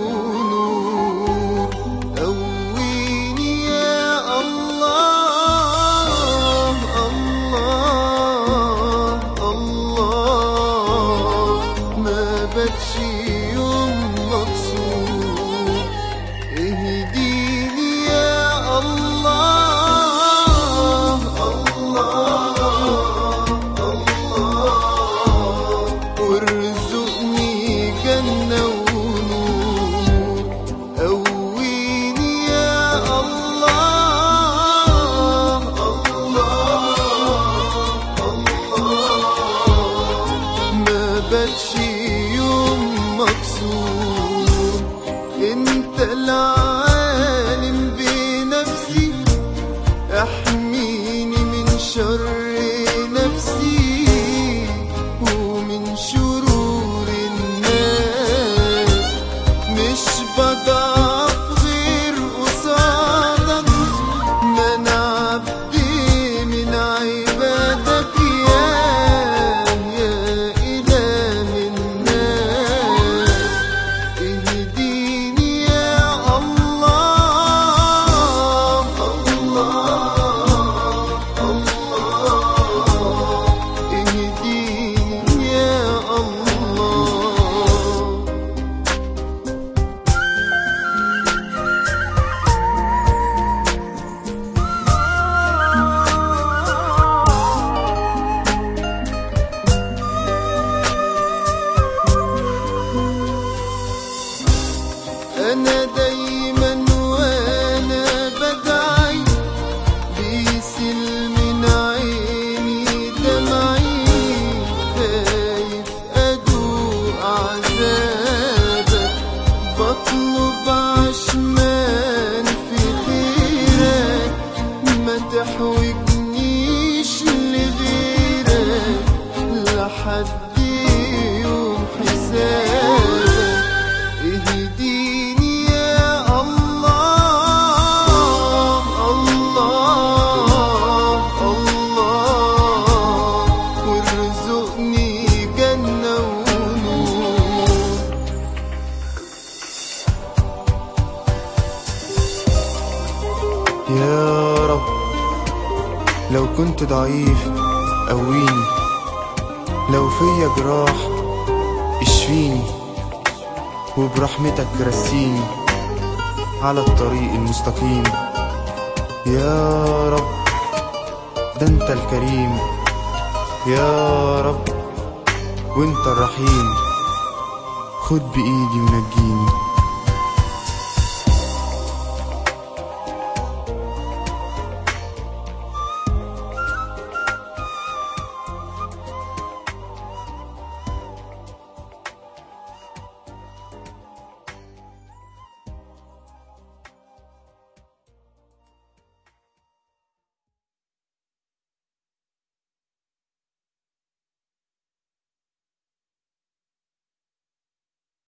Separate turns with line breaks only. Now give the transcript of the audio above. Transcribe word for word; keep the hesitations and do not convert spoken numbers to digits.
نور. قويني يا الله الله الله، ما باتش يوم مكسور. اهديني يا الله الله الله، وارزقني جنة ونور. قويني يا الله الله الله، ما باتش يوم مكسور. انت العالم بنفسي، احميني من شر نفسي ومن شرور الناس. مش بضعف غير قصادك، ما انا عبدي من عبادك يا يا إله الناس. اهديني يا الله الله الله، اهديني يا الله. أنا دايما وأنا بدعي، بيسيل من عيني دمعي. خايف أدوق عذابك، بطلب عشمان في خيرك. ما تحوجنيش لغيرك لحد يوم حسابك. اهديني يا الله الله الله، وارزقني جنة ونور.
يا رب لو كنت ضعيف قويني، لو فيا جراح اشفيني، وبرحمتك رسيني على الطريق المستقيم. يا رب ده انت الكريم، يا رب وانت الرحيم. خد بإيدي ونجيني.